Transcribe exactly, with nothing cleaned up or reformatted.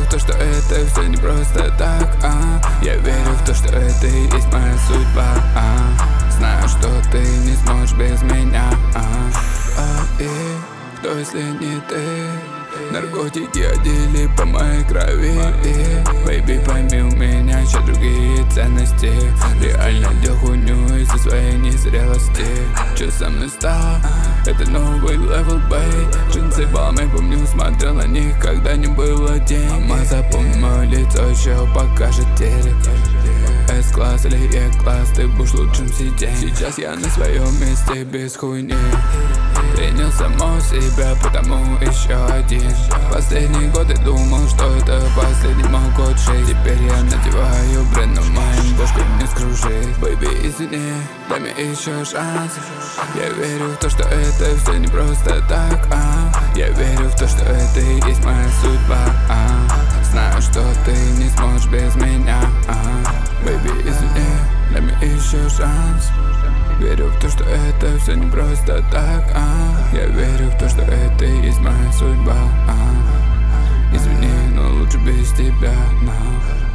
в то, что это все не просто так, а я верю в то, что это и есть моя судьба, а знаю, что ты не сможешь без меня, а, а и кто, если не ты? Наркотики одели по моей крови, и baby, пойми, у меня сейчас другие ценности. Реально делал хуйню из-за своей незрелости. Че со мной стало? Это новый левел, бэй. Джинсы балмы, помню, смотрел на них, когда не было денег. Мама, запомни мое лицо, еще покажет телек. С-класс или Е-класс, ты будешь лучшим сиденьем. Сейчас я на своем месте без хуйни. Принял само себя, потому еще один. Последние годы думал, что это последний мой год жизни. Теперь я надеваю бренд, но моим бошку не скружить. Baby, извини, дай мне еще шанс. Я верю в то, что это все не просто так, а я верю в то, что это и есть моя судьба, а знаю, что ты не сможешь без меня, а baby, извини, дай мне еще шанс. Верю в то, что это все не просто так, а я верю в то, что это и есть моя судьба, а извини, но лучше без тебя, но